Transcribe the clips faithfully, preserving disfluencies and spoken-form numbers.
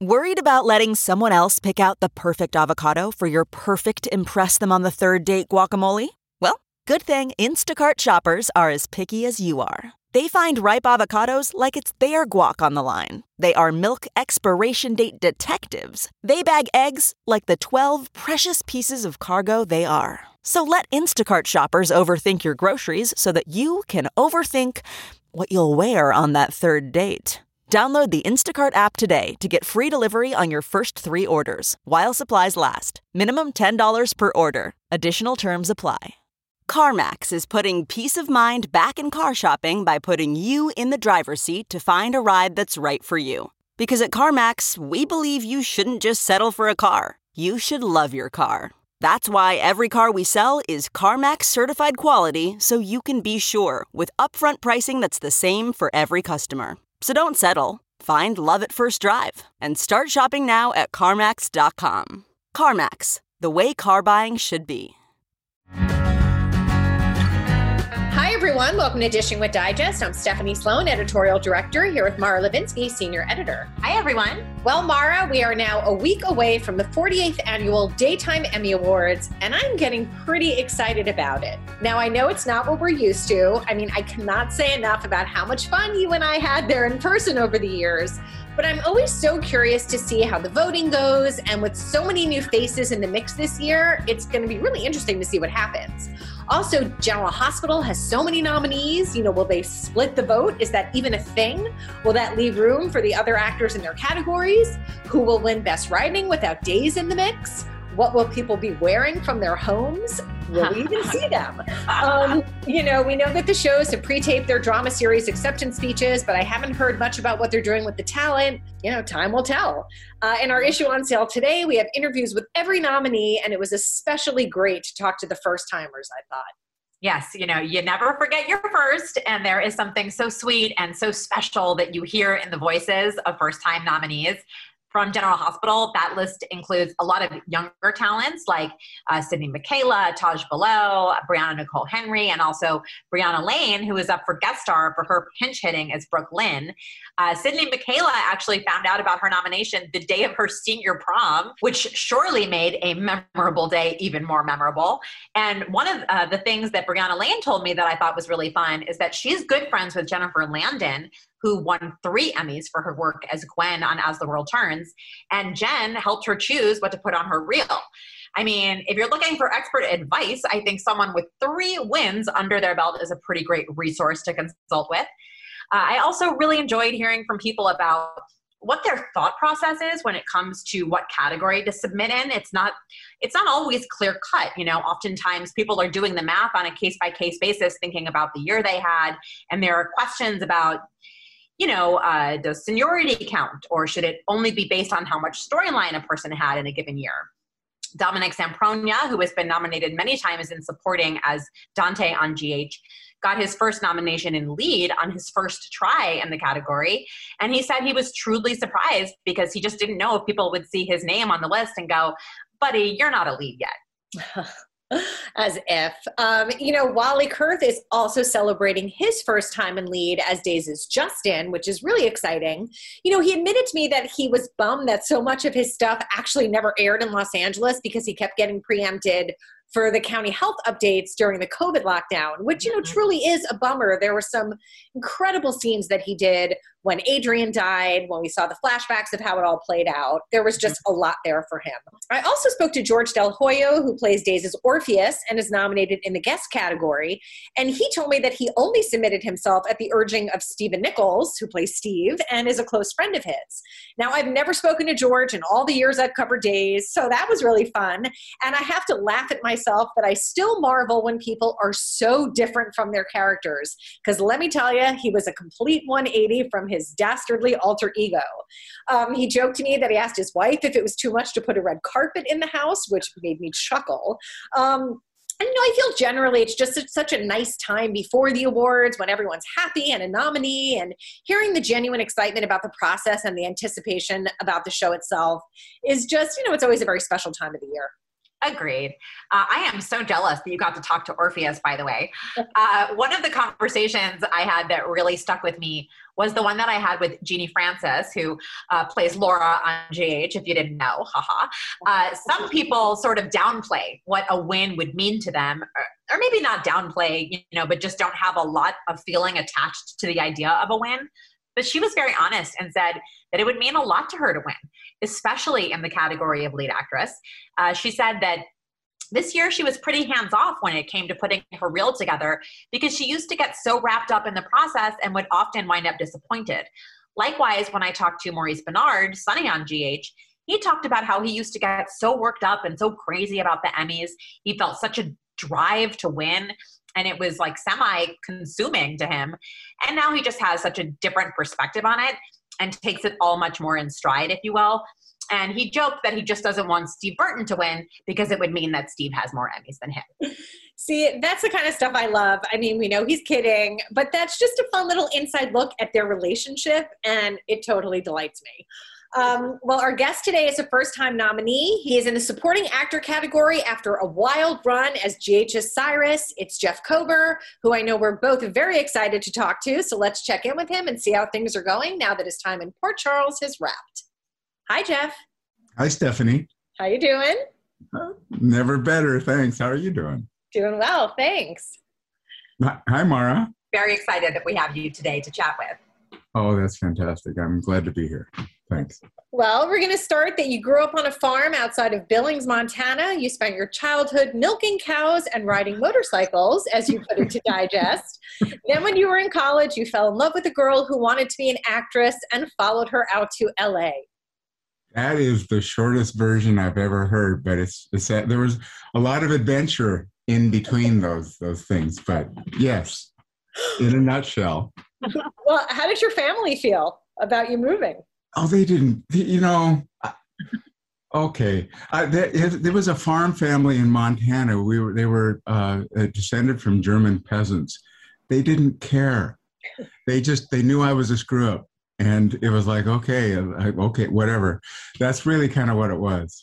Worried about letting someone else pick out the perfect avocado for your perfect impress them on the third date guacamole? Well, good thing Instacart shoppers are as picky as you are. They find ripe avocados like it's their guac on the line. They are milk expiration date detectives. They bag eggs like the twelve precious pieces of cargo they are. So let Instacart shoppers overthink your groceries so that you can overthink what you'll wear on that third date. Download the Instacart app today to get free delivery on your first three orders, while supplies last. Minimum ten dollars per order. Additional terms apply. CarMax is putting peace of mind back in car shopping by putting you in the driver's seat to find a ride that's right for you. Because at CarMax, we believe you shouldn't just settle for a car. You should love your car. That's why every car we sell is CarMax certified quality, so you can be sure with upfront pricing that's the same for every customer. So don't settle. Find love at first drive and start shopping now at CarMax dot com. CarMax, the way car buying should be. Hi, everyone. Welcome to Dishing with Digest. I'm Stephanie Sloan, editorial director, here with Mara Levinsky, senior editor. Hi, everyone. Well, Mara, we are now a week away from the forty-eighth Annual Daytime Emmy Awards, and I'm getting pretty excited about it. Now, I know it's not what we're used to. I mean, I cannot say enough about how much fun you and I had there in person over the years. But I'm always so curious to see how the voting goes. And with so many new faces in the mix this year, it's going to be really interesting to see what happens. Also, General Hospital has so many nominees. You know, will they split the vote? Is that even a thing? Will that leave room for the other actors in their categories? Who will win Best Writing without Days in the mix? What will people be wearing from their homes? Will we even see them? Um, you know, we know that the shows have pre-taped their drama series acceptance speeches, but I haven't heard much about what they're doing with the talent. You know, time will tell. Uh, in our issue on sale today, we have interviews with every nominee, and it was especially great to talk to the first-timers, I thought. Yes, you know, you never forget your first, and there is something so sweet and so special that you hear in the voices of first-time nominees. From General Hospital, that list includes a lot of younger talents like uh, Sydney Michaela, Taj Below, Brianna Nicole Henry, and also Brianna Lane, who is up for guest star for her pinch hitting as Brooke Lynn. Uh, Sydney Michaela actually found out about her nomination the day of her senior prom, which surely made a memorable day even more memorable. And one of uh, the things that Brianna Lane told me that I thought was really fun is that she's good friends with Jennifer Landon, who won three Emmys for her work as Gwen on As the World Turns. And Jen helped her choose what to put on her reel. I mean, if you're looking for expert advice, I think someone with three wins under their belt is a pretty great resource to consult with. Uh, I also really enjoyed hearing from people about what their thought process is when it comes to what category to submit in. It's not, it's not always clear cut. You know, oftentimes people are doing the math on a case by case basis, thinking about the year they had. And there are questions about, you know, uh, does seniority count, or should it only be based on how much storyline a person had in a given year? Dominic Sampronia, who has been nominated many times in supporting as Dante on G H, got his first nomination in lead on his first try in the category. And he said he was truly surprised because he just didn't know if people would see his name on the list and go, buddy, you're not a lead yet. As if. Um, you know, Wally Kurth is also celebrating his first time in lead as Days' Justin, which is really exciting. You know, he admitted to me that he was bummed that so much of his stuff actually never aired in Los Angeles because he kept getting preempted for the county health updates during the COVID lockdown, which, you know, truly is a bummer. There were some incredible scenes that he did when Adrian died, when we saw the flashbacks of how it all played out. There was just a lot there for him. I also spoke to George Del Hoyo, who plays Days' Orpheus and is nominated in the guest category. And he told me that he only submitted himself at the urging of Stephen Nichols, who plays Steve and is a close friend of his. Now, I've never spoken to George in all the years I've covered Days, so that was really fun. And I have to laugh at myself that I still marvel when people are so different from their characters. Because let me tell you, he was a complete one eighty from his dastardly alter ego. Um, he joked to me that he asked his wife if it was too much to put a red carpet in the house, which made me chuckle. Um, and, you know, I feel generally it's just such, such a nice time before the awards when everyone's happy and a nominee, and hearing the genuine excitement about the process and the anticipation about the show itself is just, you know, it's always a very special time of the year. Agreed. Uh, I am so jealous that you got to talk to Orpheus, by the way. Uh, one of the conversations I had that really stuck with me was the one that I had with Jeannie Francis, who uh, plays Laura on G H, if you didn't know. Haha. Uh, some people sort of downplay what a win would mean to them, or, or maybe not downplay, you know, but just don't have a lot of feeling attached to the idea of a win. But she was very honest and said that it would mean a lot to her to win, especially in the category of lead actress. Uh, she said that this year she was pretty hands-off when it came to putting her reel together because she used to get so wrapped up in the process and would often wind up disappointed. Likewise, when I talked to Maurice Benard, Sonny on G H, he talked about how he used to get so worked up and so crazy about the Emmys. He felt such a drive to win, and it was like semi-consuming to him. And now he just has such a different perspective on it and takes it all much more in stride, if you will. And he joked that he just doesn't want Steve Burton to win because it would mean that Steve has more Emmys than him. See, that's the kind of stuff I love. I mean, we know he's kidding, but that's just a fun little inside look at their relationship, and it totally delights me. Um, well, our guest today is a first-time nominee. He is in the supporting actor category after a wild run as G H's Cyrus. It's Jeff Kober, who I know we're both very excited to talk to. So let's check in with him and see how things are going now that his time in Port Charles has wrapped. Hi, Jeff. Hi, Stephanie. How you doing? Uh, never better, thanks. How are you doing? Doing well, thanks. Hi, Mara. Very excited that we have you today to chat with. Oh, that's fantastic. I'm glad to be here. Thanks. Well, we're going to start that you grew up on a farm outside of Billings, Montana. You spent your childhood milking cows and riding motorcycles, as you put it to Digest. Then when you were in college, you fell in love with a girl who wanted to be an actress and followed her out to L A. That is the shortest version I've ever heard, but it's, it's that there was a lot of adventure in between those those things. But yes, in a nutshell. Well, how did your family feel about you moving? Oh, they didn't, you know, okay. I, there, there was a farm family in Montana. We were, they were uh, descended from German peasants. They didn't care. They just, they knew I was a screw up. And it was like, okay, okay, whatever. That's really kind of what it was.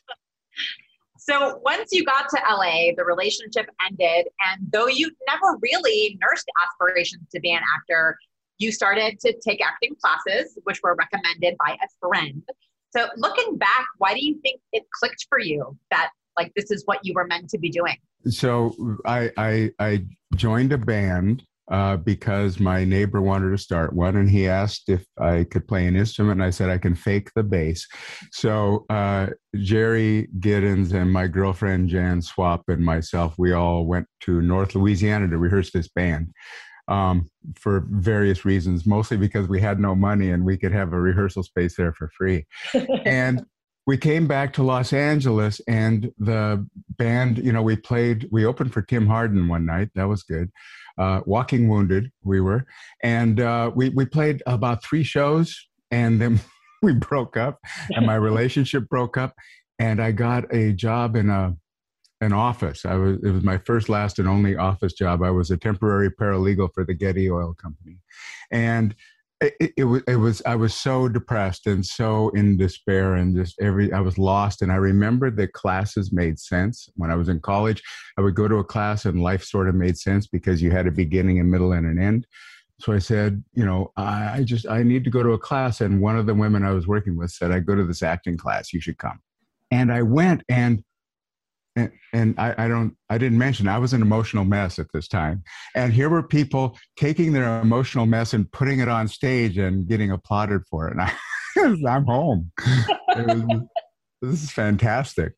So once you got to L A, the relationship ended. And though you never really nursed aspirations to be an actor, you started to take acting classes, which were recommended by a friend. So looking back, why do you think it clicked for you that like this is what you were meant to be doing? So I I, I joined a band uh, because my neighbor wanted to start one, and he asked if I could play an instrument, and I said I can fake the bass. So uh, Jerry Giddens and my girlfriend Jan Swap and myself, we all went to North Louisiana to rehearse this band. Um, for various reasons, mostly because we had no money and we could have a rehearsal space there for free. And we came back to Los Angeles, and the band, you know, we played, we opened for Tim Hardin one night. That was good. Uh, Walking Wounded, we were. And uh, we, we played about three shows, and then we broke up, and my relationship broke up, and I got a job in a an office. I was, it was my first, last, and only office job. I was a temporary paralegal for the Getty Oil Company. And it, it, it, was, it was, I was so depressed and so in despair, and just every, I was lost. And I remember the classes made sense. When I was in college, I would go to a class and life sort of made sense because you had a beginning, a middle, and an end. So I said, you know, I, I just, I need to go to a class. And one of the women I was working with said, I go to this acting class, you should come. And I went, and And, and I, I don't, I didn't mention, I was an emotional mess at this time. And here were people taking their emotional mess and putting it on stage and getting applauded for it. And I, I'm home. It was, this is fantastic.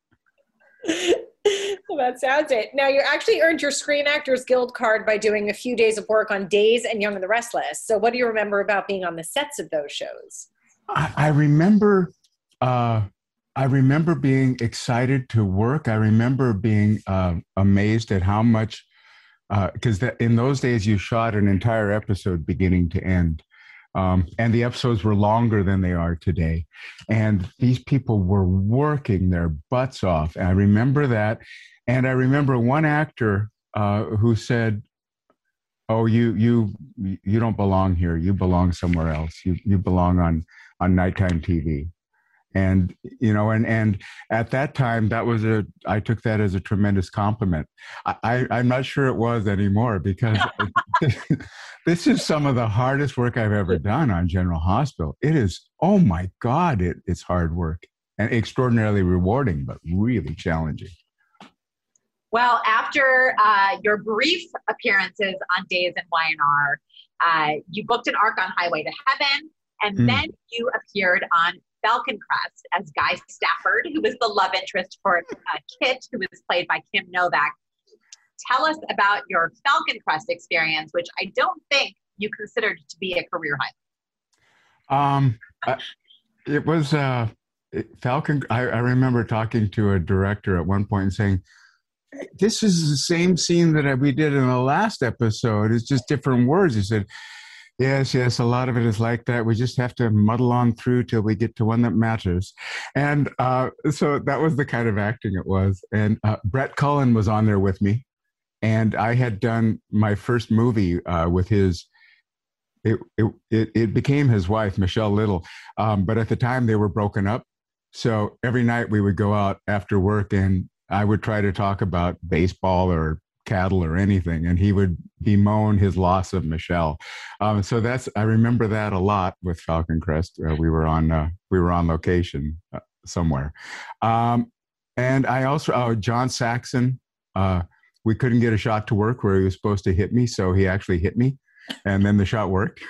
Well, that sounds it. Now, you actually earned your Screen Actors Guild card by doing a few days of work on Days and Young and the Restless. So what do you remember about being on the sets of those shows? I, I remember... Uh, I remember being excited to work. I remember being uh, amazed at how much, because uh, in those days you shot an entire episode beginning to end. Um, and the episodes were longer than they are today. And these people were working their butts off. And I remember that. And I remember one actor uh, who said, oh, you you you don't belong here. You belong somewhere else. You you belong on, on nighttime T V. And, you know, and, and at that time, that was a, I took that as a tremendous compliment. I, I, I'm not sure it was anymore, because this is some of the hardest work I've ever done on General Hospital. It is, oh my God, it, it's hard work and extraordinarily rewarding, but really challenging. Well, after uh, your brief appearances on Days in Y N R, uh, you booked an arc on Highway to Heaven, and mm. then you appeared on Falcon Crest as Guy Stafford, who was the love interest for uh, Kit, who was played by Kim Novak. Tell us about your Falcon Crest experience, which I don't think you considered to be a career highlight. Um, uh, it was uh, Falcon. I, I remember talking to a director at one point and saying, "This is the same scene that we did in the last episode. It's just different words." He said, Yes, yes, a lot of it is like that. We just have to muddle on through till we get to one that matters. And uh, so that was the kind of acting it was. And uh, Brett Cullen was on there with me. And I had done my first movie uh, with his, it, it, it, it became his wife, Michelle Little. Um, but at the time they were broken up. So every night we would go out after work and I would try to talk about baseball or cattle or anything, and he would bemoan his loss of Michelle. Um, so that's, I remember that a lot with Falcon Crest. Uh, we were on uh, we were on location uh, somewhere, um, and I also uh, John Saxon. Uh, we couldn't get a shot to work where he was supposed to hit me, so he actually hit me, and then the shot worked.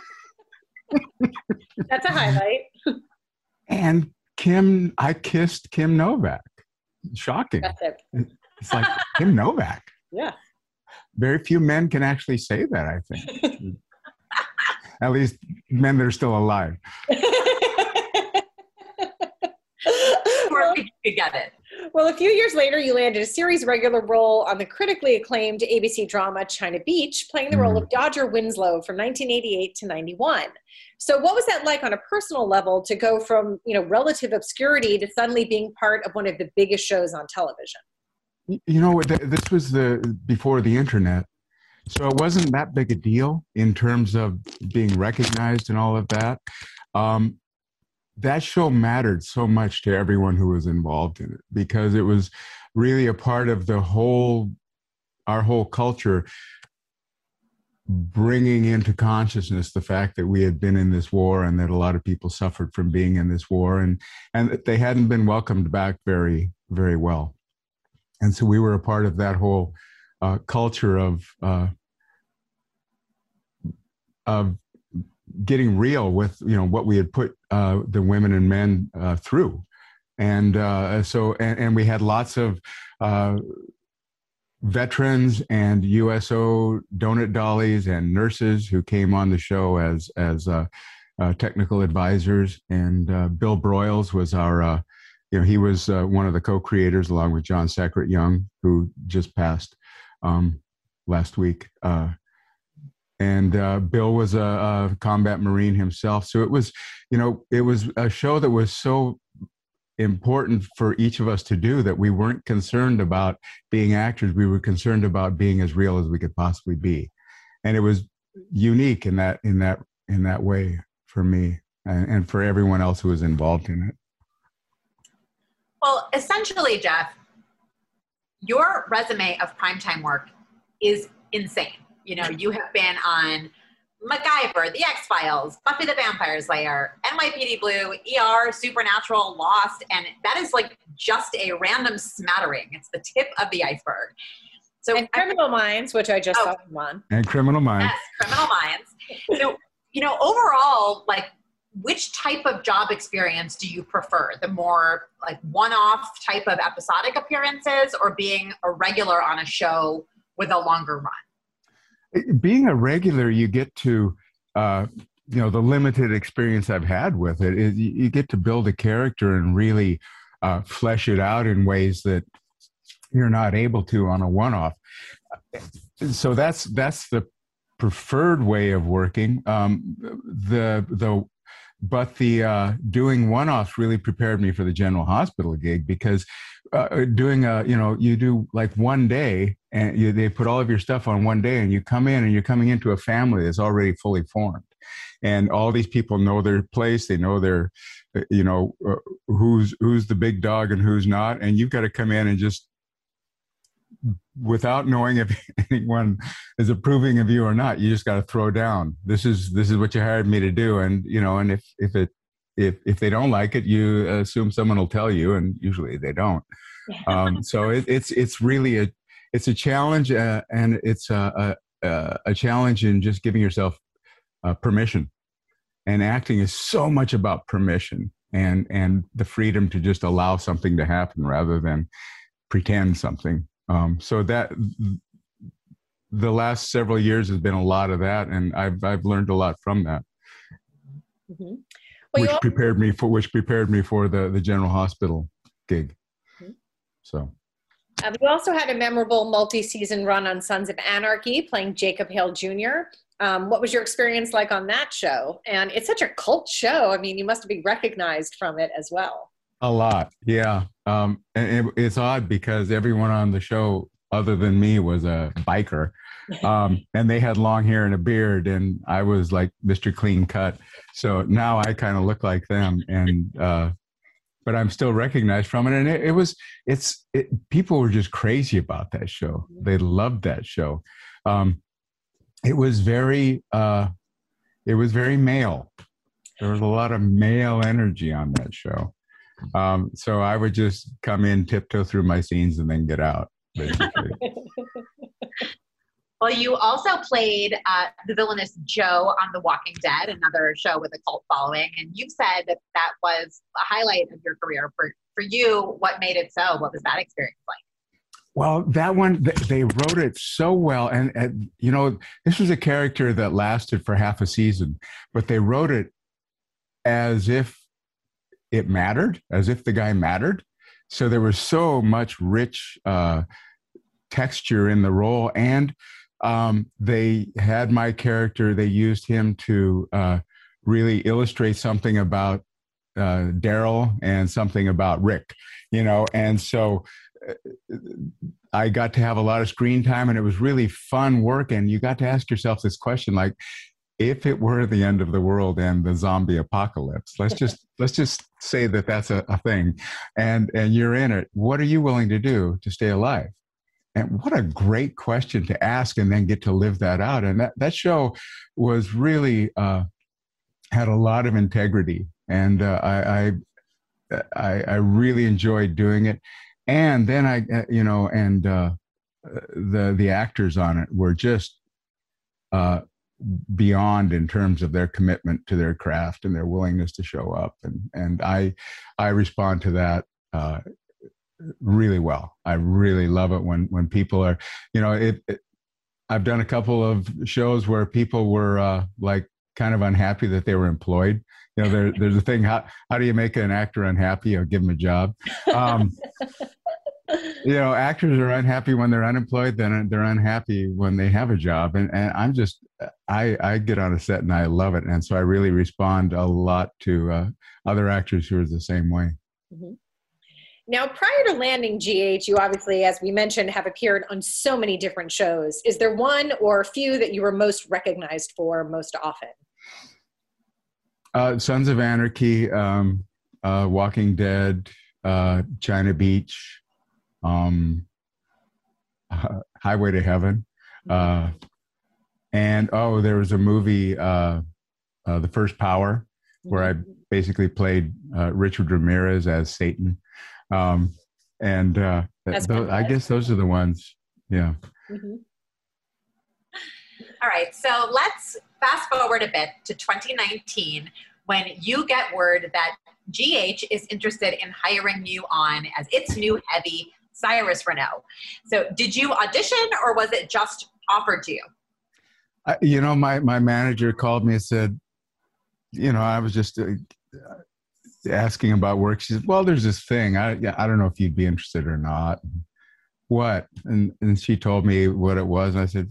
That's a highlight. And Kim, I kissed Kim Novak. Shocking. It's like Kim Novak. Yeah. Very few men can actually say that, I think. At least men that are still alive. Or we could get it. Well, a few years later, you landed a series regular role on the critically acclaimed A B C drama China Beach, playing the role mm. of Dodger Winslow from nineteen eighty-eight to ninety-one. So what was that like on a personal level to go from, you know, relative obscurity to suddenly being part of one of the biggest shows on television? You know, this was the before the internet, so it wasn't that big a deal in terms of being recognized and all of that. Um, that show mattered so much to everyone who was involved in it because it was really a part of the whole, our whole culture, bringing into consciousness the fact that we had been in this war and that a lot of people suffered from being in this war and, and that they hadn't been welcomed back very, very well. And so we were a part of that whole uh, culture of uh, of getting real with, you know, what we had put uh, the women and men uh, through, and uh, so and, and we had lots of uh, veterans and U S O donut dollies and nurses who came on the show as as uh, uh, technical advisors, and uh, Bill Broyles was our. Uh, You know, he was uh, one of the co-creators along with John Sackett Young, who just passed um, last week. Uh, and uh, Bill was a, a combat Marine himself. So it was, you know, it was a show that was so important for each of us to do that we weren't concerned about being actors. We were concerned about being as real as we could possibly be. And it was unique in that, in that, in that way for me and, and for everyone else who was involved in it. Well, essentially, Jeff, your resume of primetime work is insane. You know, you have been on MacGyver, The X-Files, Buffy the Vampire Slayer, N Y P D Blue, E R, Supernatural, Lost, and that is like just a random smattering. It's the tip of the iceberg. So, and Criminal I, Minds, which I just oh, saw him on. And Criminal Minds. Yes, Criminal Minds. So, you know, overall, like, which type of job experience do you prefer? The more like one-off type of episodic appearances or being a regular on a show with a longer run? Being a regular, you get to, uh, you know, the limited experience I've had with it is you get to build a character and really uh, flesh it out in ways that you're not able to on a one-off. So that's, that's the preferred way of working. Um, the, the, But the uh, doing one-offs really prepared me for the General Hospital gig because uh, doing a, you know, you do like one day and you, they put all of your stuff on one day and you come in and you're coming into a family that's already fully formed. and all these people know their place. They know their, you know, uh, who's who's the big dog and who's not, and you've got to come in and just, without knowing if anyone is approving of you or not, you just got to throw down. This is this is what you hired me to do, and you know, and if if it if if they don't like it, you assume someone will tell you, and usually they don't. Um, so it, it's it's really a it's a challenge, uh, and it's a, a a challenge in just giving yourself uh, permission. And acting is so much about permission and and the freedom to just allow something to happen rather than pretend something. Um, so that the last several years has been a lot of that, and I've I've learned a lot from that, mm-hmm. well, which also- prepared me for which prepared me for the the General Hospital gig. Mm-hmm. So. Um, you also had a memorable multi-season run on Sons of Anarchy, playing Jacob Hale Junior Um, what was your experience like on that show? And it's such a cult show. I mean, you must be recognized from it as well. A lot, yeah. Um, and it, it's odd because everyone on the show, other than me, was a biker, um, and they had long hair and a beard, and I was like Mister Clean Cut. So now I kind of look like them, and uh, but I'm still recognized from it. And it, it was, it's, it, people were just crazy about that show. They loved that show. Um, it was very, uh, it was very male. There was a lot of male energy on that show. Um, so I would just come in, tiptoe through my scenes, and then get out, basically. Well, you also played uh, the villainous Joe on The Walking Dead, another show with a cult following. And you've said that that was a highlight of your career. For, for you, what made it so? What was that experience like? Well, that one, they wrote it so well. And, and, you know, this was a character that lasted for half a season, but they wrote it as if it mattered, as if the guy mattered. So there was so much rich uh, texture in the role. And um, they had my character, they used him to uh, really illustrate something about uh, Daryl and something about Rick, you know. And so uh, I got to have a lot of screen time, and it was really fun work. And you got to ask yourself this question, like, if it were the end of the world and the zombie apocalypse, let's just let's just say that that's a, a thing, and and you're in it. What are you willing to do to stay alive? And what a great question to ask, and then get to live that out. And that that show was really uh, had a lot of integrity, and uh, I, I I I really enjoyed doing it. And then I you know and uh, the the actors on it were just. Uh, beyond in terms of their commitment to their craft and their willingness to show up. And, and I, I respond to that, uh, really well. I really love it when, when people are, you know, it, it I've done a couple of shows where people were, uh, like kind of unhappy that they were employed. You know, there, there's a thing, how, how do you make an actor unhappy or give them a job? Um, you know, actors are unhappy when they're unemployed, then they're unhappy when they have a job. And, and I'm just, I, I get on a set and I love it. And so I really respond a lot to uh, other actors who are the same way. Mm-hmm. Now, prior to landing G H, you obviously, as we mentioned, have appeared on so many different shows. Is there one or a few that you were most recognized for most often? Uh, Sons of Anarchy, um, uh, Walking Dead, uh, China Beach, um, uh, Highway to Heaven. Uh, and, oh, there was a movie, uh, uh, The First Power, where I basically played uh, Richard Ramirez as Satan. Um, and uh, th- I guess those are the ones. Yeah. Mm-hmm. All right. So let's fast forward a bit to twenty nineteen, when you get word that G H is interested in hiring you on as its new heavy, Cyrus Renaud. So did you audition, or was it just offered to you? I, you know, my, my manager called me and said, you know, I was just uh, asking about work. She said, well, there's this thing. I I don't know if you'd be interested or not. What? And and she told me what it was. And I said,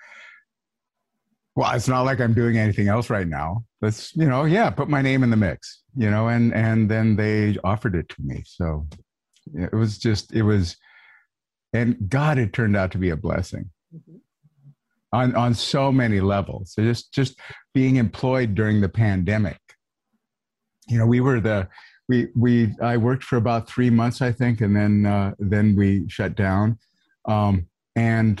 well, it's not like I'm doing anything else right now. Let's, you know, yeah, put my name in the mix, you know, and, and then they offered it to me. So it was just, it was, and God, it turned out to be a blessing. Mm-hmm. on on so many levels. So just just being employed during the pandemic. You know, we were the we we I worked for about three months, I think, and then uh, then we shut down, um, and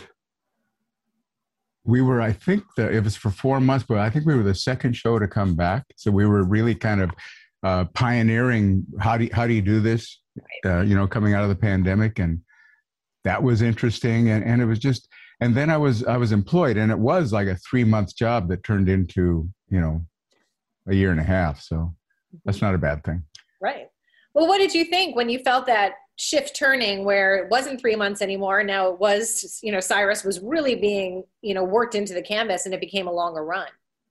we were, I think, the, it was for four months, but I think we were the second show to come back. So we were really kind of uh, pioneering how do you, how do you do this, uh, you know, coming out of the pandemic, and that was interesting, and and it was just. And then I was I was employed, and it was like a three month job that turned into, you know, a year and a half. So that's not a bad thing. Right. Well, what did you think when you felt that shift turning where it wasn't three months anymore? Now it was, you know, Cyrus was really being, you know, worked into the canvas, and it became a longer run.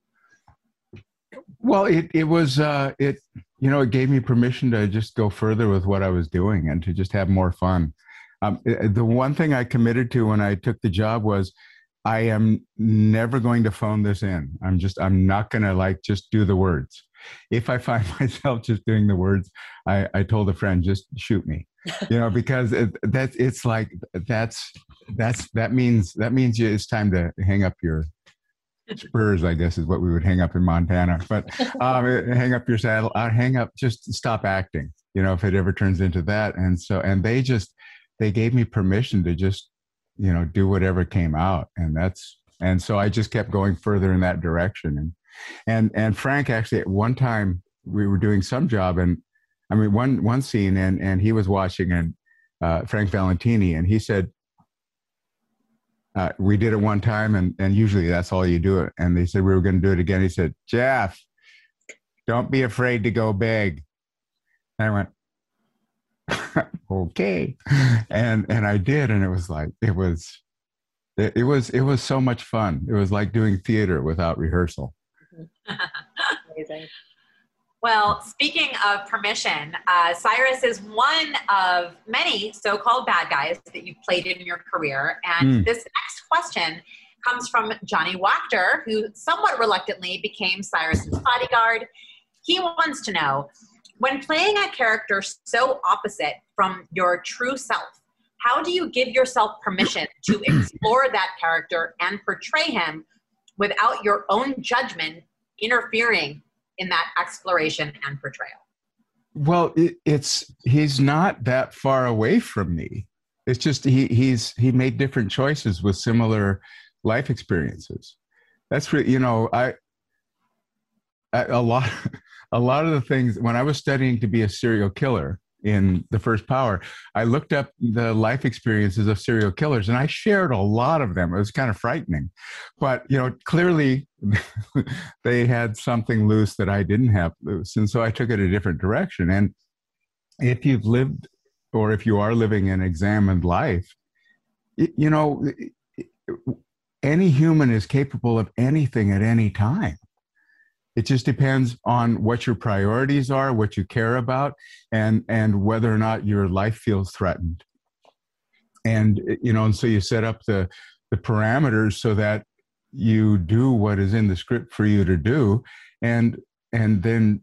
Well, it it was uh, it you know it gave me permission to just go further with what I was doing and to just have more fun. Um, the one thing I committed to when I took the job was I am never going to phone this in. I'm just, I'm not going to like just do the words. If I find myself just doing the words, I, I told a friend, just shoot me, you know, because it, that's, it's like, that's, that's, that means, that means you, it's time to hang up your spurs, I guess is what we would hang up in Montana, but um, hang up your saddle, I'd hang up, just stop acting, you know, if it ever turns into that. And so, and they just, they gave me permission to just, you know, do whatever came out. And that's, and so I just kept going further in that direction. And, and, and Frank, actually at one time we were doing some job, and I mean, one, one scene, and, and he was watching, and uh, Frank Valentini, and he said, uh, we did it one time, and, and usually that's all you do it. And they said, we were going to do it again. He said, Jeff, don't be afraid to go big. And I went, okay. And, and I did. And it was like, it was, it, it was, it was so much fun. It was like doing theater without rehearsal. Amazing. Well, speaking of permission, uh, Cyrus is one of many so-called bad guys that you've played in your career. And mm. this next question comes from Johnny Wachter, who somewhat reluctantly became Cyrus's bodyguard. He wants to know, when playing a character so opposite from your true self, how do you give yourself permission to explore that character and portray him without your own judgment interfering in that exploration and portrayal? Well, it, it's, he's not that far away from me. It's just, he, he's, he made different choices with similar life experiences. That's really, you know, I, I a lot, a lot of the things, when I was studying to be a serial killer in The First Power, I looked up the life experiences of serial killers, and I shared a lot of them. It was kind of frightening, but you know, clearly they had something loose that I didn't have loose. And so I took it a different direction. And if you've lived, or if you are living an examined life, you know, any human is capable of anything at any time. It just depends on what your priorities are, what you care about, and, and whether or not your life feels threatened. And, you know, and so you set up the, the parameters so that you do what is in the script for you to do. And, and then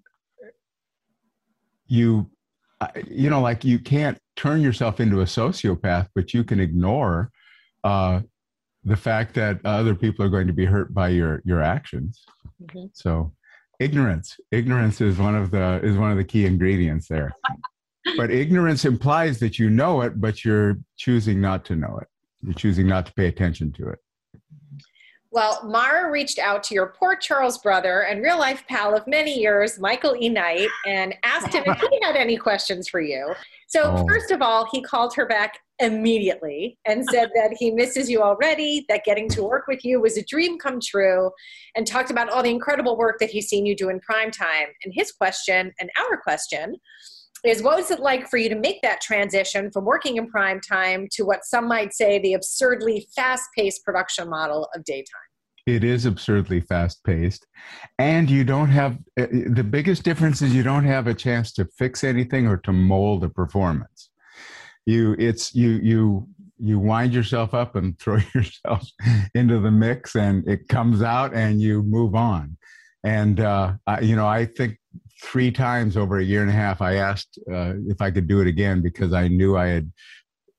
you, you know, like you can't turn yourself into a sociopath, but you can ignore uh, the fact that other people are going to be hurt by your, your actions. Mm-hmm. So ignorance, ignorance is one of the, is one of the key ingredients there. But ignorance implies that you know it, but you're choosing not to know it. You're choosing not to pay attention to it. Well, Mara reached out to your Port Charles brother and real life pal of many years, Michael E. Knight, and asked him if he had any questions for you. So oh. First of all, he called her back immediately and said that he misses you already, that getting to work with you was a dream come true, and talked about all the incredible work that he's seen you do in primetime. And his question, and our question, is what was it like for you to make that transition from working in prime time to what some might say the absurdly fast-paced production model of daytime? It is absurdly fast-paced. And you don't have, the biggest difference is you don't have a chance to fix anything or to mold a performance. You, it's, you, you, you wind yourself up and throw yourself into the mix, and it comes out and you move on. And, uh, I, you know, I think three times over a year and a half, I asked uh, if I could do it again, because I knew I had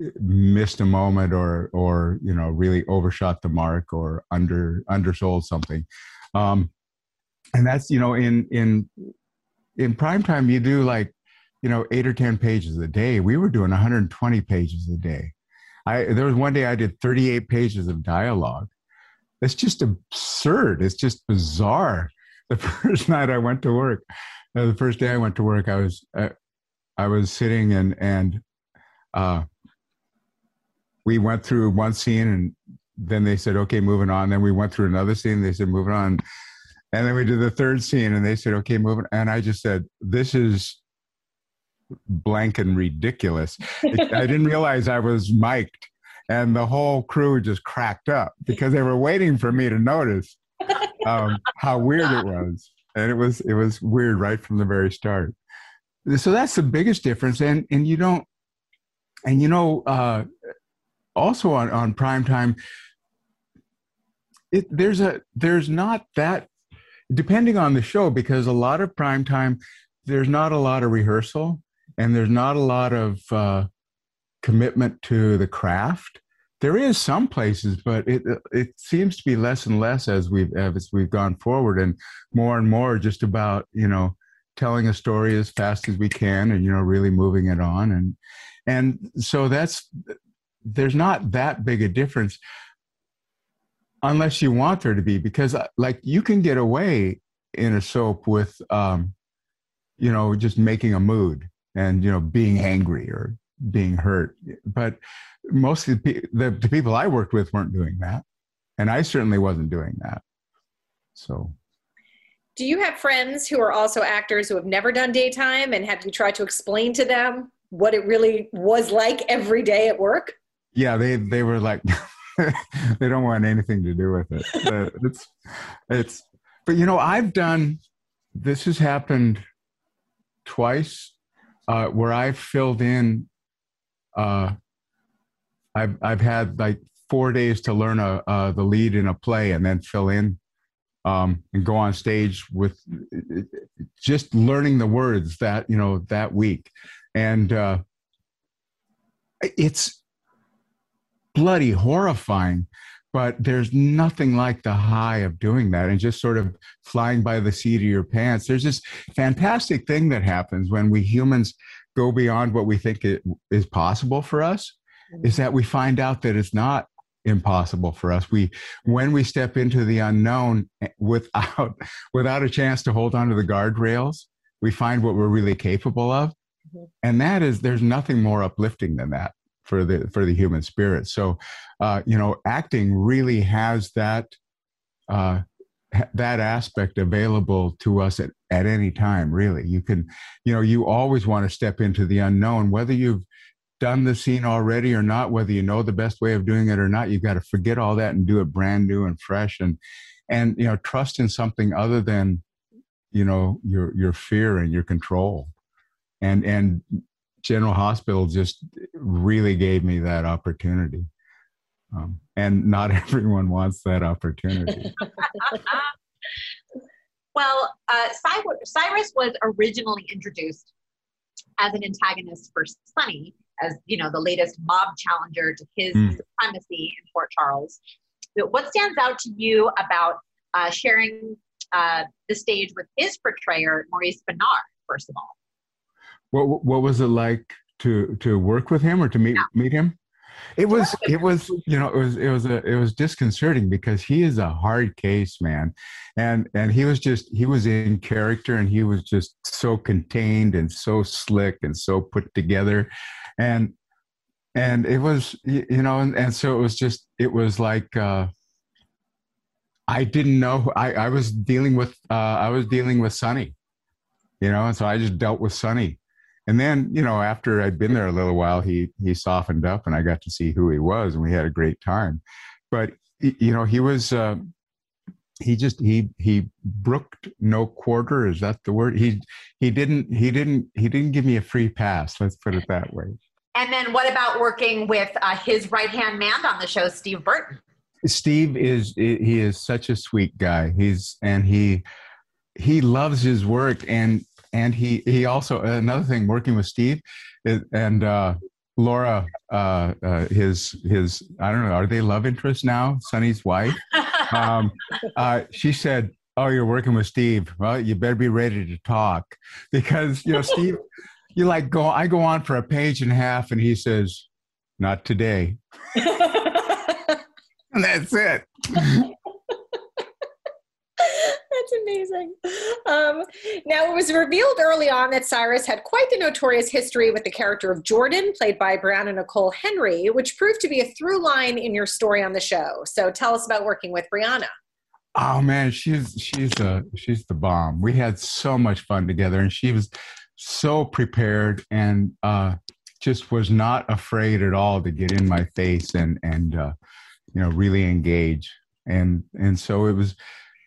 missed a moment or or you know really overshot the mark or under undersold something. Um, and that's you know in in in primetime you do like you know eight or ten pages a day. We were doing one hundred twenty pages a day. I there was one day I did thirty-eight pages of dialogue. It's just absurd. It's just bizarre. The first night I went to work, uh, the first day I went to work, I was uh, I was sitting and and uh, we went through one scene and then they said, okay, moving on. Then we went through another scene. And they said, moving on. And then we did the third scene and they said, okay, moving. And I just said, this is blank and ridiculous. I didn't realize I was mic'd and the whole crew just cracked up because they were waiting for me to notice um, how weird it was. And it was, it was weird right from the very start. So that's the biggest difference. And, and you don't, and you know, uh, also on, on primetime, it, there's a, there's not that, depending on the show, because a lot of primetime, there's not a lot of rehearsal and there's not a lot of uh, commitment to the craft. There is some places, but it it seems to be less and less as we've as we've gone forward, and more and more just about you know telling a story as fast as we can, and you know really moving it on, and and so that's there's not that big a difference unless you want there to be, because like you can get away in a soap with um, you know just making a mood and you know being angry or being hurt, but most of the, the, the people I worked with weren't doing that, and I certainly wasn't doing that. So do you have friends who are also actors who have never done daytime, and have you tried to explain to them what it really was like every day at work? Yeah, they they were like they don't want anything to do with it. Uh, it's it's but you know I've done this has happened twice uh, where I've filled in uh, I've I've had like four days to learn a uh, the lead in a play and then fill in um, and go on stage with just learning the words that you know that week, and uh, it's bloody horrifying. But there's nothing like the high of doing that and just sort of flying by the seat of your pants. There's this fantastic thing that happens when we humans go beyond what we think it is possible for us, is that we find out that it's not impossible for us. We, when we step into the unknown without, without a chance to hold onto the guardrails, we find what we're really capable of. Mm-hmm. And that is, there's nothing more uplifting than that for the, for the human spirit. So, uh, you know, acting really has that, uh, that aspect available to us at, at any time, really. You can, you know, you always want to step into the unknown, whether you've done the scene already or not, whether you know the best way of doing it or not. You've got to forget all that and do it brand new and fresh, and, and, you know, trust in something other than, you know, your, your fear and your control. And, and General Hospital just really gave me that opportunity. Um, and not everyone wants that opportunity. Well, uh, Cyrus was originally introduced as an antagonist for Sonny, as you know, the latest mob challenger to his mm. supremacy in Port Charles. But what stands out to you about uh, sharing uh, the stage with his portrayer, Maurice Benard, first of all? What What was it like to to work with him or to meet yeah. meet him? It was, it was, you know, it was, it was, a, it was disconcerting because he is a hard case, man. And, and he was just, he was in character and he was just so contained and so slick and so put together. And, and it was, you know, and, and so it was just, it was like, uh, I didn't know, I, I was dealing with, uh, I was dealing with Sonny, you know, and so I just dealt with Sonny. And then, you know, after I'd been there a little while, he he softened up and I got to see who he was and we had a great time. But, you know, he was, uh, he just, he he brooked no quarter. Is that the word? He he didn't, he didn't, he didn't give me a free pass. Let's put it that way. And then what about working with uh, his right-hand man on the show, Steve Burton? Steve is, he is such a sweet guy. He's, and he, he loves his work. And And he, he also, another thing, working with Steve is, and uh, Laura, uh, uh, his his I don't know, are they love interests now? Sonny's wife. Um, uh, she said, "Oh, you're working with Steve. Well, you better be ready to talk because you know Steve. You like go. I go on for a page and a half, and he says, 'Not today.'" And that's it. That's amazing. Um, now, it was revealed early on that Cyrus had quite the notorious history with the character of Jordan, played by Brianna Nicole Henry, which proved to be a through line in your story on the show. So tell us about working with Brianna. Oh man, she's she's a she's the bomb. We had so much fun together, and she was so prepared and uh, just was not afraid at all to get in my face and and uh, you know really engage. And and so it was.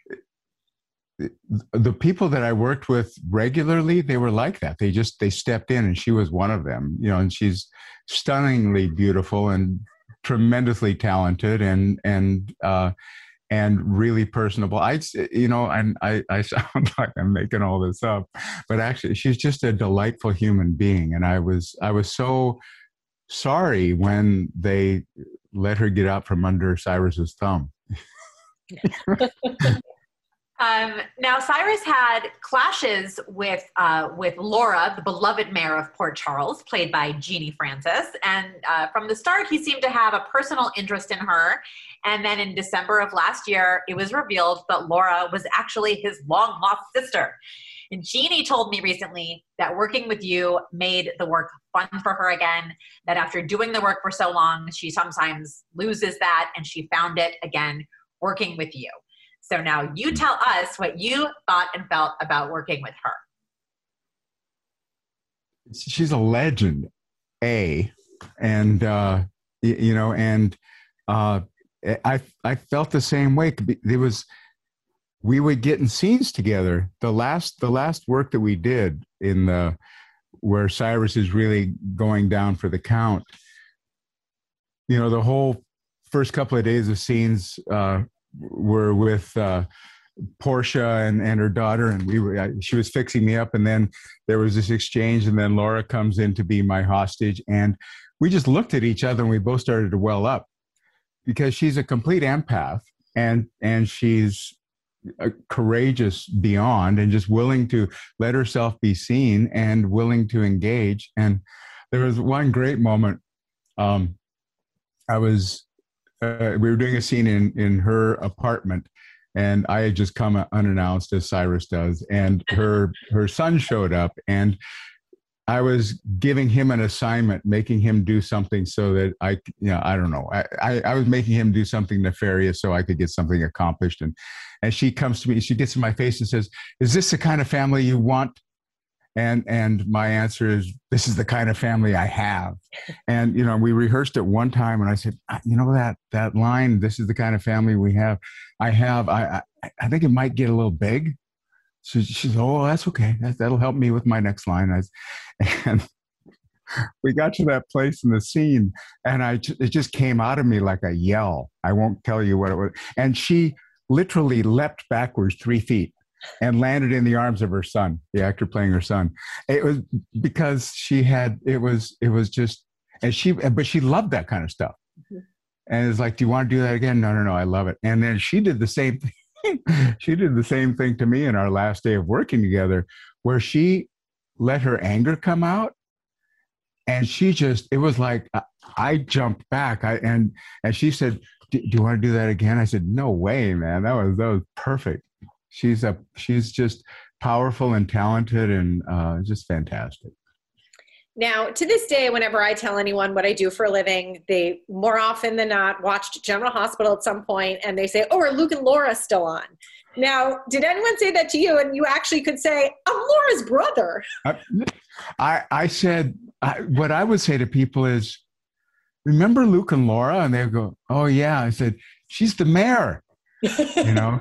The people that I worked with regularly, they were like that. They just, they stepped in and she was one of them, you know, and she's stunningly beautiful and tremendously talented and, and, uh, and really personable. I, you know, and I, I sound like I'm making all this up, but actually she's just a delightful human being. And I was, I was so sorry when they let her get out from under Cyrus's thumb. Um, now, Cyrus had clashes with uh, with Laura, the beloved mayor of Port Charles, played by Jeannie Francis. And uh, from the start, he seemed to have a personal interest in her. And then in December of last year, it was revealed that Laura was actually his long-lost sister. And Jeannie told me recently that working with you made the work fun for her again, that after doing the work for so long, she sometimes loses that, and she found it again working with you. So now you tell us what you thought and felt about working with her. She's a legend, A, and uh, you know, and uh, I I felt the same way. There was we would get in scenes together. The last the last work that we did in the where Cyrus is really going down for the count. You know, the whole first couple of days of scenes. Uh, were with uh, Portia and, and her daughter, and we were, she was fixing me up, and then there was this exchange, and then Laura comes in to be my hostage, and we just looked at each other, and we both started to well up because she's a complete empath, and and she's a courageous beyond, and just willing to let herself be seen and willing to engage. And there was one great moment. Um, I was. Uh, we were doing a scene in, in her apartment, and I had just come unannounced, as Cyrus does, and her her son showed up, and I was giving him an assignment, making him do something so that I, you know, I don't know, I, I, I was making him do something nefarious so I could get something accomplished. And and she comes to me, she gets in my face and says, "Is this the kind of family you want?" And and my answer is, "This is the kind of family I have." And, you know, we rehearsed it one time, and I said, you know, that that line, "This is the kind of family we have, I have, I I, I think it might get a little big." So she said, "Oh, that's okay. That, that'll help me with my next line." I, and we got to that place in the scene, and I it just came out of me like a yell. I won't tell you what it was. And she literally leapt backwards three feet. And landed in the arms of her son, the actor playing her son. It was because she had, it was, it was just, and she, but she loved that kind of stuff. Mm-hmm. And it's like, "Do you want to do that again?" "No, no, no, I love it." And then she did the same thing. She did the same thing to me in our last day of working together, where she let her anger come out. And she just, it was like, I jumped back. I, and, and she said, do, do you want to do that again?" I said, "No way, man. That was, that was perfect." She's a she's just powerful and talented and uh, just fantastic. Now, to this day, whenever I tell anyone what I do for a living, they more often than not watched General Hospital at some point, and they say, "Oh, are Luke and Laura still on?" Now, did anyone say that to you? And you actually could say, "I'm Laura's brother." I I, I said I, what I would say to people is, "Remember Luke and Laura?" And they go, "Oh yeah." I said, "She's the mayor," you know.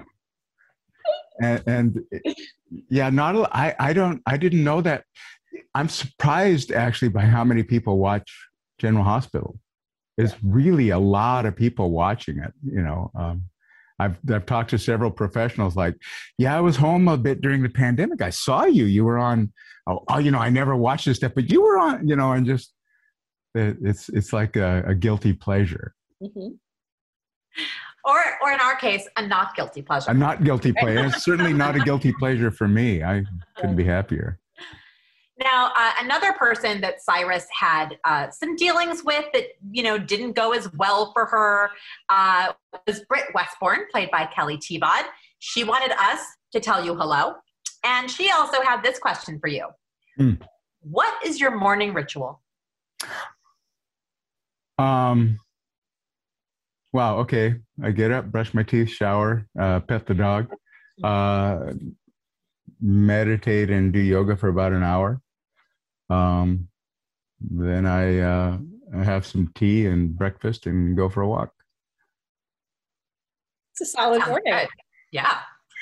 And, and yeah, not a, I, I don't, I didn't know that. I'm surprised actually by how many people watch General Hospital. There's really a lot of people watching it. You know, um, I've I've talked to several professionals. Like, "Yeah, I was home a bit during the pandemic. I saw you. You were on. Oh, oh you know, I never watched this stuff, but you were on. You know, and just it, it's it's like a, a guilty pleasure. Mm-hmm. Or, or in our case, a not guilty pleasure. A not guilty pleasure. It's certainly not a guilty pleasure for me. I couldn't be happier. Now, uh, another person that Cyrus had uh, some dealings with that, you know, didn't go as well for her uh, was Britt Westbourne, played by Kelly Thiebaud. She wanted us to tell you hello. And she also had this question for you. Mm. What is your morning ritual? Um. Wow. Okay. I get up, brush my teeth, shower, uh, pet the dog, uh, meditate and do yoga for about an hour. Um, then I, uh, I have some tea and breakfast and go for a walk. It's a solid Sounds morning. Good. Yeah.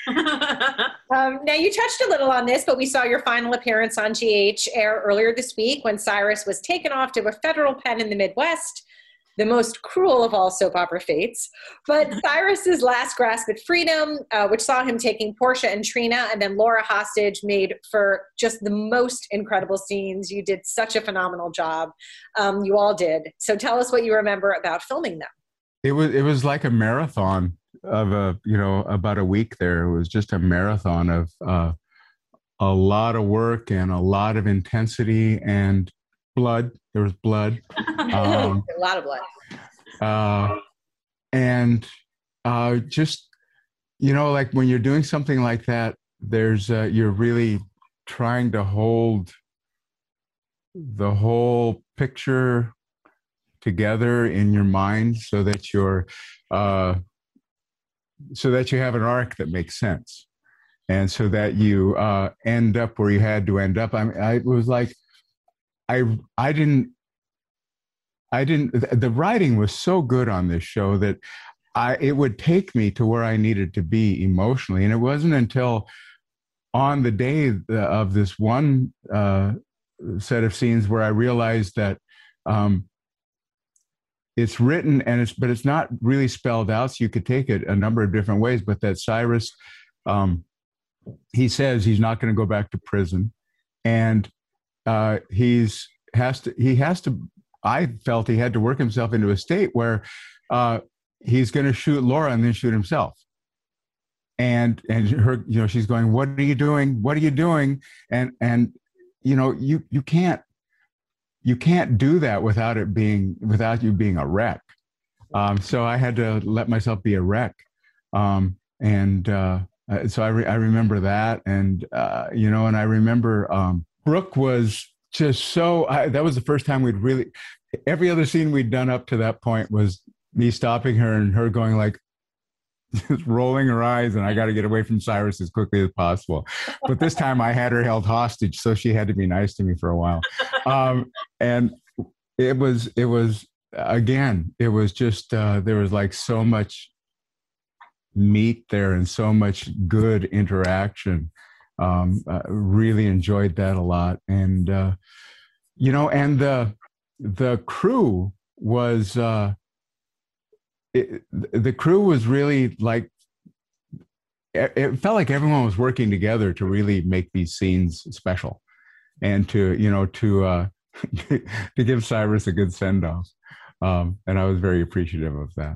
um, now, you touched a little on this, but we saw your final appearance on G H air earlier this week when Cyrus was taken off to a federal pen in the Midwest, the most cruel of all soap opera fates. But Cyrus's last grasp at freedom, uh, which saw him taking Portia and Trina and then Laura hostage, made for just the most incredible scenes. You did such a phenomenal job. Um, you all did. So tell us what you remember about filming them. It was it was like a marathon of a you know about a week there. It was just a marathon of uh, a lot of work and a lot of intensity and blood. There was blood. Um, a lot of blood. Uh, and uh, just, you know, like when you're doing something like that, there's, uh, you're really trying to hold the whole picture together in your mind so that you're, uh, so that you have an arc that makes sense. And so that you uh, end up where you had to end up. I mean, I was like, I, I didn't, I didn't, the writing was so good on this show that I, it would take me to where I needed to be emotionally. And it wasn't until on the day of this one uh, set of scenes where I realized that um, it's written and it's, but it's not really spelled out. So you could take it a number of different ways, but that Cyrus, um, he says he's not going to go back to prison. And uh, he's has to, he has to, I felt he had to work himself into a state where uh, he's going to shoot Laura and then shoot himself. And, and her, you know, she's going, what are you doing? What are you doing? And, and, you know, you, you can't, you can't do that without it being, without you being a wreck. Um, so I had to let myself be a wreck. Um, and uh, so I, re- I remember that. And, uh, you know, and I remember um, Brooke was just so, I, that was the first time we'd really, every other scene we'd done up to that point was me stopping her and her going like, just rolling her eyes, and I got to get away from Cyrus as quickly as possible. But this time I had her held hostage, so she had to be nice to me for a while. Um, and it was, it was, again, it was just, uh, there was like so much meat there and so much good interaction. Um, uh, really enjoyed that a lot. And, uh, you know, and the, the crew was, uh, It, the crew was really like, it felt like everyone was working together to really make these scenes special and to, you know, to, uh, to give Cyrus a good send off. Um, and I was very appreciative of that.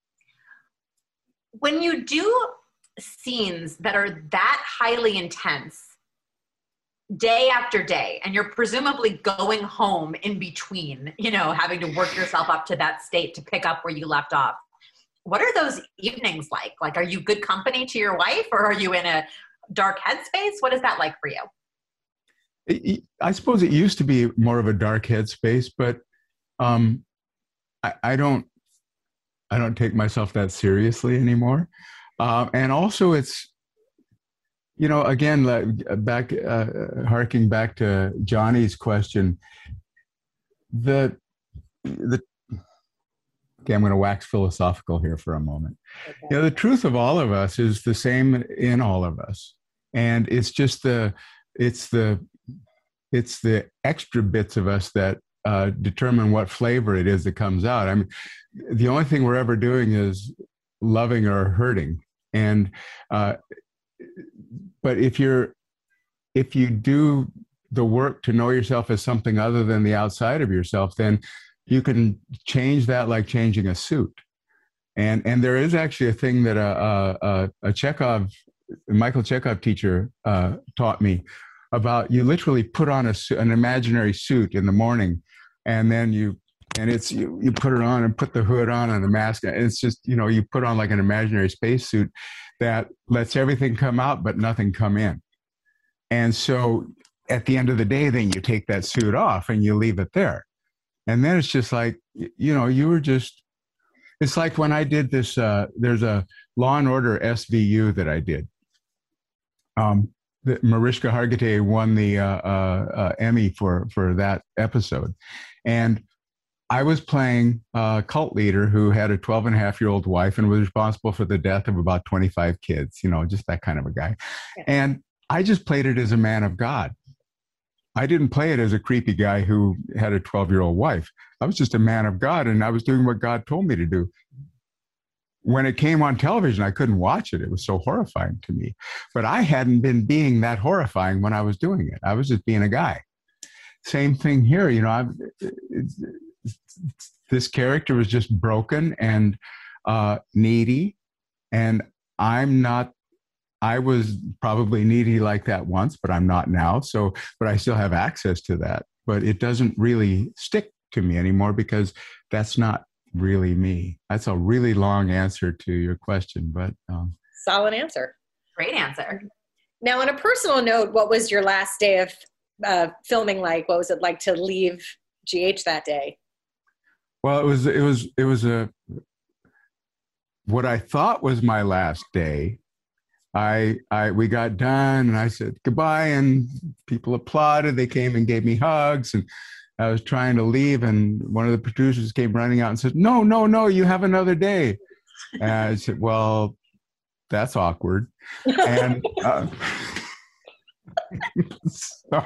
When you do scenes that are that highly intense day after day, and you're presumably going home in between, you know, having to work yourself up to that state to pick up where you left off, what are those evenings like? Like, are you good company to your wife, or are you in a dark headspace? What is that like for you? It, I suppose it used to be more of a dark headspace, but um, I, I don't, I don't take myself that seriously anymore. Um, and also it's, you know, again, back, uh, harking back to Johnny's question, the, the, okay, I'm going to wax philosophical here for a moment. Okay. You know, the truth of all of us is the same in all of us. And it's just the, it's the, it's the extra bits of us that uh, determine what flavor it is that comes out. I mean, the only thing we're ever doing is loving or hurting. And, uh, but if you're, if you do the work to know yourself as something other than the outside of yourself, then you can change that like changing a suit. And and there is actually a thing that a a, a Chekhov, Michael Chekhov teacher uh, taught me about. You literally put on a an imaginary suit in the morning, and then you and it's you, you put it on and put the hood on and the mask. And it's just, you know, you put on like an imaginary spacesuit that lets everything come out but nothing come in. And so at the end of the day, then you take that suit off and you leave it there. And then it's just like, you know, you were just. It's like when I did this, uh, there's a Law and Order S V U that I did. Um, the, Mariska Hargitay won the uh, uh, uh, Emmy for, for that episode. And I was playing a cult leader who had a twelve and a half year old wife and was responsible for the death of about twenty-five kids, you know, just that kind of a guy. Yeah. And I just played it as a man of God. I didn't play it as a creepy guy who had a twelve-year-old wife. I was just a man of God, and I was doing what God told me to do. When it came on television, I couldn't watch it. It was so horrifying to me. But I hadn't been being that horrifying when I was doing it. I was just being a guy. Same thing here. You know, I've, it's, it's, this character was just broken and uh, needy, and I'm not. I was probably needy like that once, but I'm not now. So, but I still have access to that. But it doesn't really stick to me anymore because that's not really me. That's a really long answer to your question, but um, solid answer. Great answer. Now, on a personal note, what was your last day of uh, filming like? What was it like to leave G H that day? Well, it was it was it was a what I thought was my last day. I, I, we got done and I said goodbye and people applauded. They came and gave me hugs and I was trying to leave and one of the producers came running out and said, no, no, no, you have another day. And I said, well, that's awkward. And uh, so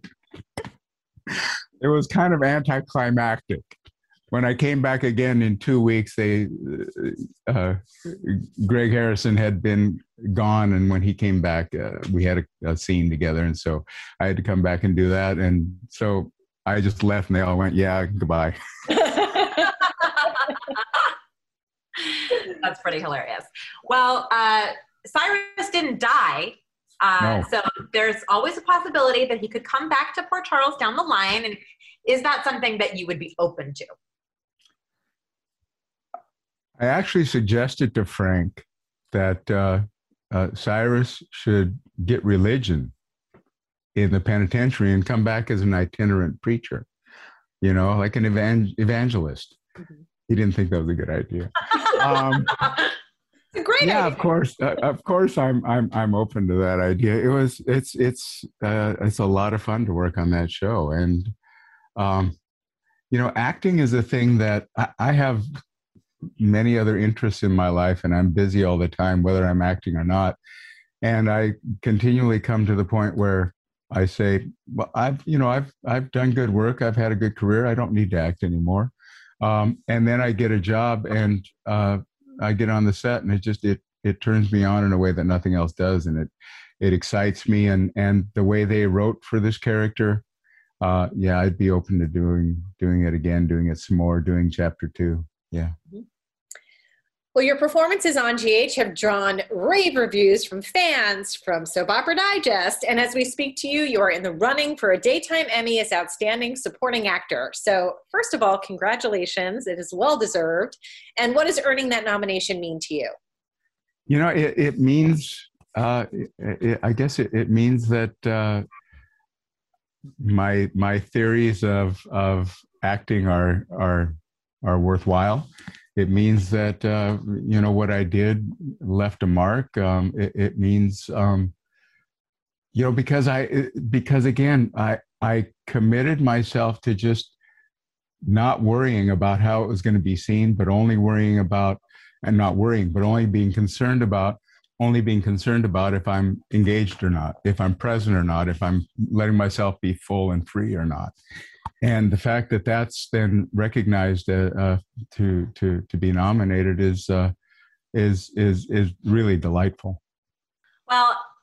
it was kind of anticlimactic. When I came back again in two weeks, they, uh, Greg Harrison had been gone, and when he came back, uh, we had a, a scene together, and so I had to come back and do that. And so I just left, and they all went, "Yeah, goodbye." That's pretty hilarious. Well, uh, Cyrus didn't die, uh, no. So there's always a possibility that he could come back to Port Charles down the line. And is that something that you would be open to? I actually suggested to Frank that uh, uh, Cyrus should get religion in the penitentiary and come back as an itinerant preacher, you know, like an evan- evangelist. Mm-hmm. He didn't think that was a good idea. Um, it's a great yeah, idea. of course, uh, of course, I'm I'm I'm open to that idea. It was it's it's uh, it's a lot of fun to work on that show, and um, you know, acting is a thing that I, I have many other interests in my life, and I'm busy all the time, whether I'm acting or not. And I continually come to the point where I say, well, I've, you know, I've, I've done good work. I've had a good career. I don't need to act anymore. Um, and then I get a job and uh, I get on the set and it just, it, it turns me on in a way that nothing else does. And it, it excites me. And, and the way they wrote for this character, uh, yeah, I'd be open to doing, doing it again, doing it some more, doing chapter two. Yeah. Well, your performances on G H have drawn rave reviews from fans, from Soap Opera Digest, and as we speak to you, you are in the running for a Daytime Emmy as Outstanding Supporting Actor. So, first of all, congratulations. It is well-deserved. And what does earning that nomination mean to you? You know, it, it means, uh, it, it, I guess it, it means that uh, my my theories of of acting are are are worthwhile. It means that, uh, you know, what I did left a mark. Um, it, it means, um, you know, because I, because again, I, I committed myself to just not worrying about how it was going to be seen, but only worrying about, and not worrying, but only being concerned about, only being concerned about if I'm engaged or not, if I'm present or not, if I'm letting myself be full and free or not. And the fact that that's then recognized uh, uh, to to to be nominated is uh, is is is really delightful. Well,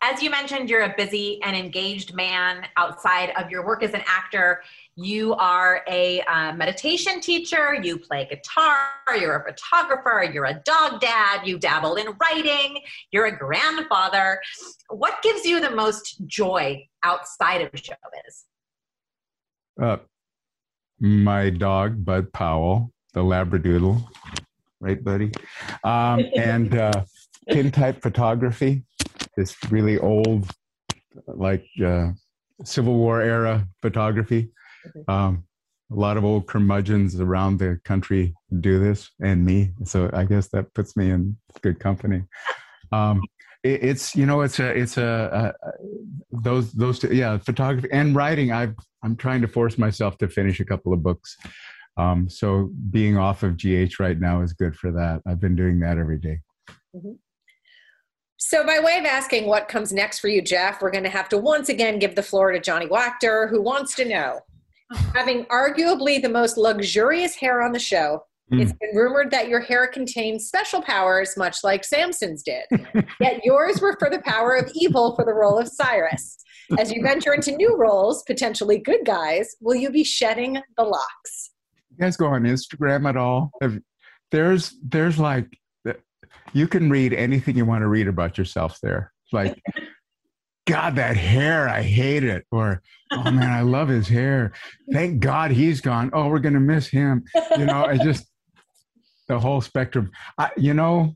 as you mentioned, you're a busy and engaged man outside of your work as an actor. You are a uh, meditation teacher, you play guitar, you're a photographer, you're a dog dad, you dabble in writing, you're a grandfather. What gives you the most joy outside of showbiz? Uh, my dog, Bud Powell, the Labradoodle, right, buddy? Um, and uh, tintype photography, this really old, like uh, Civil War era photography. Um, a lot of old curmudgeons around the country do this, and me. So I guess that puts me in good company. Um, it, it's you know, it's a it's a, a those those two, yeah, photography and writing. I've I'm trying to force myself to finish a couple of books. Um, so being off of G H right now is good for that. I've been doing that every day. Mm-hmm. So by way of asking what comes next for you, Jeff, we're going to have to once again give the floor to Johnny Wachter, who wants to know, having arguably the most luxurious hair on the show, mm. it's been rumored that your hair contains special powers, much like Samson's did. Yet yours were for the power of evil for the role of Cyrus. As you venture into new roles, potentially good guys, will you be shedding the locks? You guys go on Instagram at all? There's, there's like, you can read anything you want to read about yourself there. Like, God, that hair, I hate it. Or, oh man, I love his hair. Thank God he's gone. Oh, we're going to miss him. You know, I just, the whole spectrum. I, you know,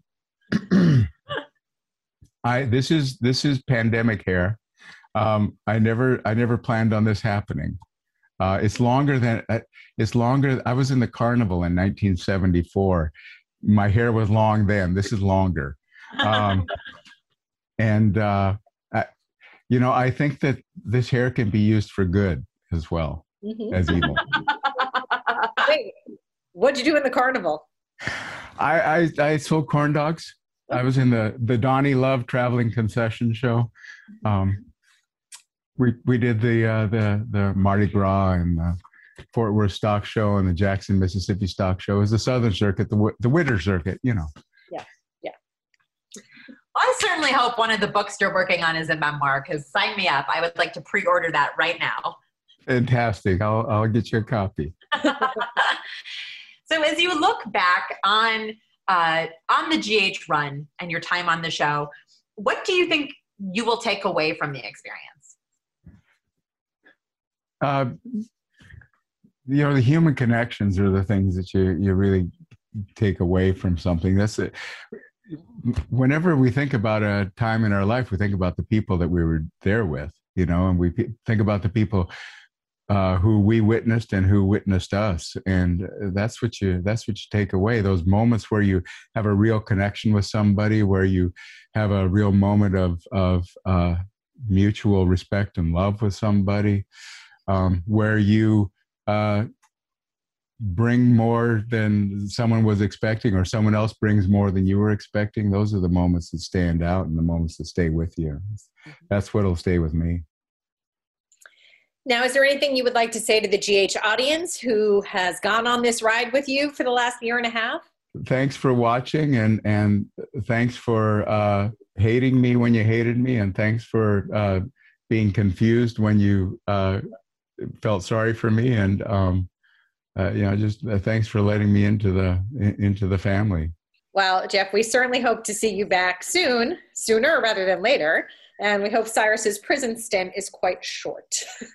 I, this is, this is pandemic hair. Um, I never, I never planned on this happening. Uh, it's longer than, uh, it's longer. I was in the carnival in nineteen seventy-four. My hair was long then. This is longer. Um, and, uh, I, you know, I think that this hair can be used for good as well mm-hmm. as evil. Wait, what'd you do in the carnival? I, I, I sold corn dogs. I was in the, the Donnie Love traveling concession show. Um, we, we did the, uh, the, the Mardi Gras and uh, Fort Worth Stock Show and the Jackson, Mississippi Stock Show. Is the Southern Circuit, the the Winter Circuit, you know. Yeah, yeah. I certainly hope one of the books you're working on is a memoir, because sign me up. I would like to pre-order that right now. Fantastic. I'll I'll get you a copy. So as you look back on uh, on the G H run and your time on the show, what do you think you will take away from the experience? Uh, you know, the human connections are the things that you, you really take away from something. That's it. Whenever we think about a time in our life, we think about the people that we were there with, you know, and we think about the people uh, who we witnessed and who witnessed us. And that's what you, that's what you take away. Those moments where you have a real connection with somebody, where you have a real moment of, of uh, mutual respect and love with somebody, um, where you, Uh, bring more than someone was expecting, or someone else brings more than you were expecting. Those are the moments that stand out and the moments that stay with you. That's what'll stay with me. Now, is there anything you would like to say to the G H audience who has gone on this ride with you for the last year and a half? Thanks for watching, and, and thanks for uh, hating me when you hated me, and thanks for uh, being confused when you uh, felt sorry for me, and um, uh, you know, just uh, thanks for letting me into the into the family. Well, Jeff, we certainly hope to see you back soon, sooner rather than later, and we hope Cyrus's prison stint is quite short.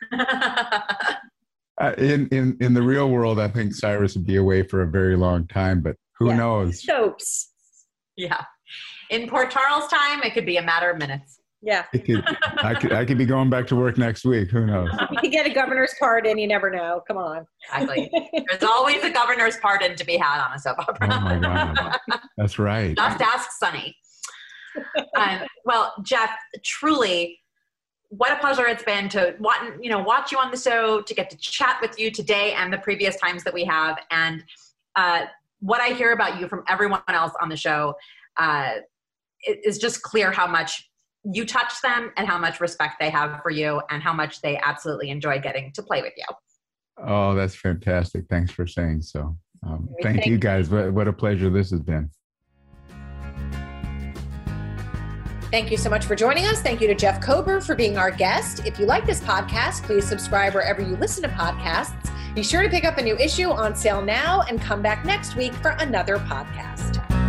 uh, in in in the real world, I think Cyrus would be away for a very long time, but who yeah. knows? Soaps. Yeah, in Port Charles time, it could be a matter of minutes. Yeah. It could, I could I could be going back to work next week. Who knows? You could get a governor's pardon. You never know. Come on. Exactly. There's always a governor's pardon to be had on a soap opera. Oh my God. That's right. Just ask Sonny. Um, well, Jeff, truly, what a pleasure it's been to watch, you know, watch you on the show, to get to chat with you today and the previous times that we have. And uh, what I hear about you from everyone else on the show uh, it is just clear how much you touch them and how much respect they have for you and how much they absolutely enjoy getting to play with you. Oh, that's fantastic. Thanks for saying so. Um, thank, thank you guys. What, what a pleasure this has been. Thank you so much for joining us. Thank you to Jeff Kober for being our guest. If you like this podcast, please subscribe wherever you listen to podcasts. Be sure to pick up a new issue on sale now and come back next week for another podcast.